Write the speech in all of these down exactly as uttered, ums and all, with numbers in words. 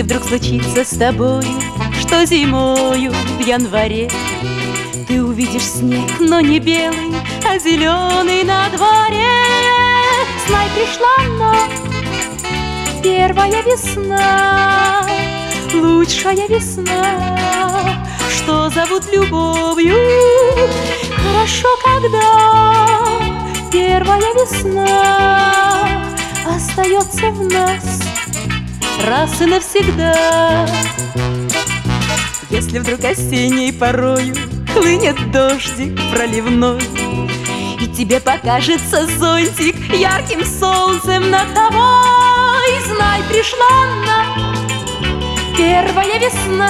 вдруг случится с тобою, что зимою в январе ты увидишь снег, но не белый, а зеленый на дворе, знай, пришла она, первая весна, лучшая весна, что зовут любовью. Хорошо, когда первая весна остается в нас раз и навсегда. Если вдруг осенней порою хлынет дождик проливной, и тебе покажется зонтик ярким солнцем над тобой, знай, пришла она, первая весна,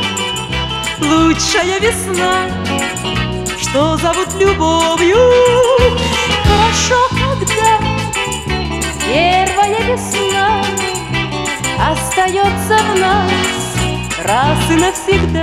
лучшая весна, что зовут любовью. Хорошо, когда первая весна остается в нас раз и навсегда.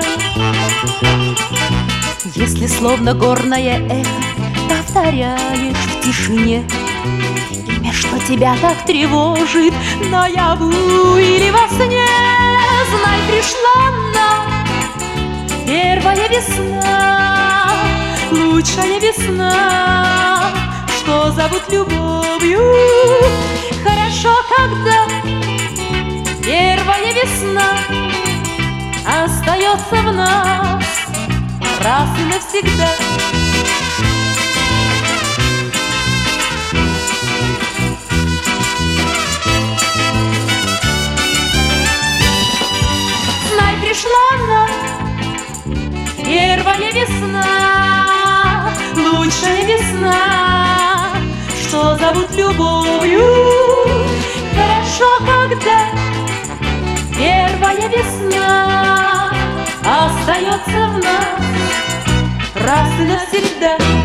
Если словно горное эхо повторяешь в тишине имя, что тебя так тревожит наяву или во сне, знай, пришла она, первая весна, лучшая весна, что зовут любовью. Хорошо, когда первая весна остается в нас раз и навсегда. Знай, пришла она, первая весна, лучшая весна, что зовут любовью. Хорошо, когда первая весна остается в нас раз и навсегда.